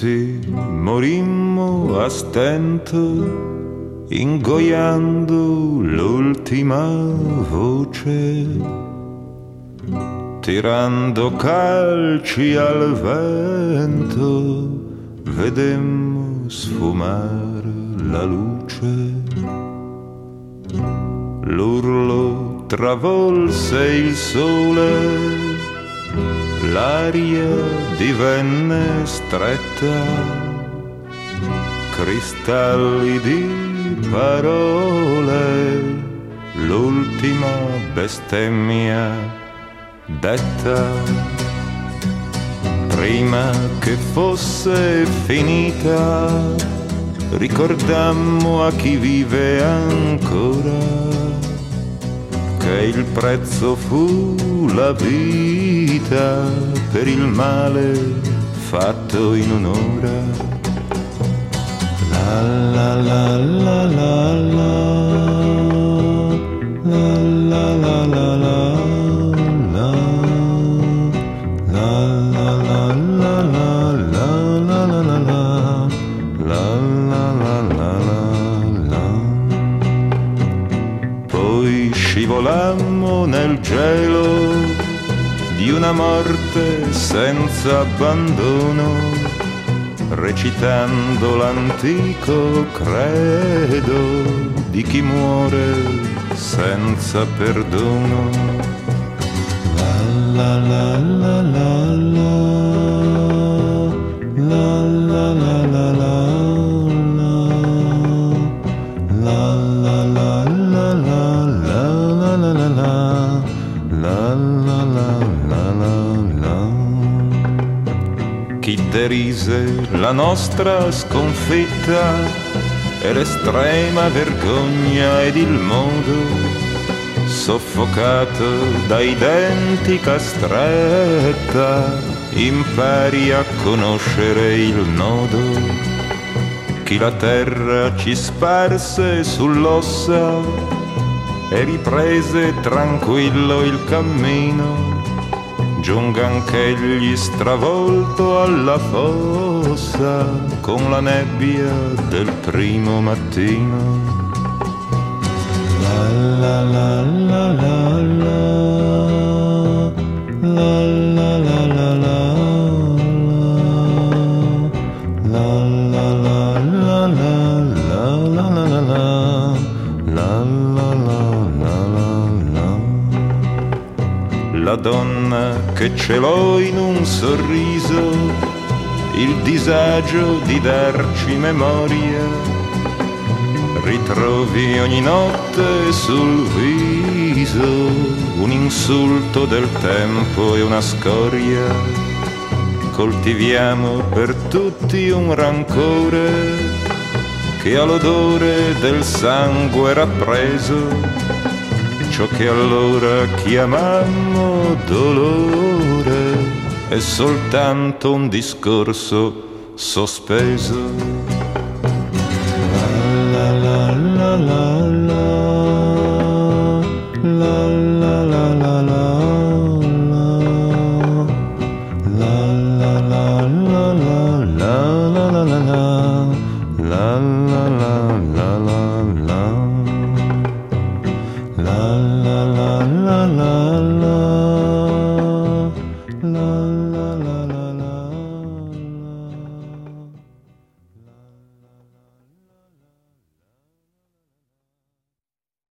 tutti morimmo a stento, ingoiando l'ultima voce, tirando calci al vento, vedemmo sfumare la luce. L'urlo travolse il sole, l'aria divenne stretta, cristalli di parole, l'ultima bestemmia detta. Prima che fosse finita, ricordammo a chi vive ancora che il prezzo fu la vita per il male fatto in un'ora. La la la la la la la la la la la scivolammo nel gelo di una morte senza abbandono, recitando l'antico credo di chi muore senza perdono. La la la la la la la la la la chi derise la nostra sconfitta e l'estrema vergogna ed il modo, soffocato dai denti castretta, impari a conoscere il nodo. Chi la terra ci sparse sull'ossa e riprese tranquillo il cammino, giunga anch'egli stravolto alla fossa con la nebbia del primo mattino. La la la la la la la la la la la donna che celò in un sorriso il disagio di darci memoria, ritrovi ogni notte sul viso un insulto del tempo e una scoria, coltiviamo per tutti un rancore che ha l'odore del sangue rappreso, ciò che allora chiamammo dolore è soltanto un discorso sospeso. La la la la la la la la la la la la la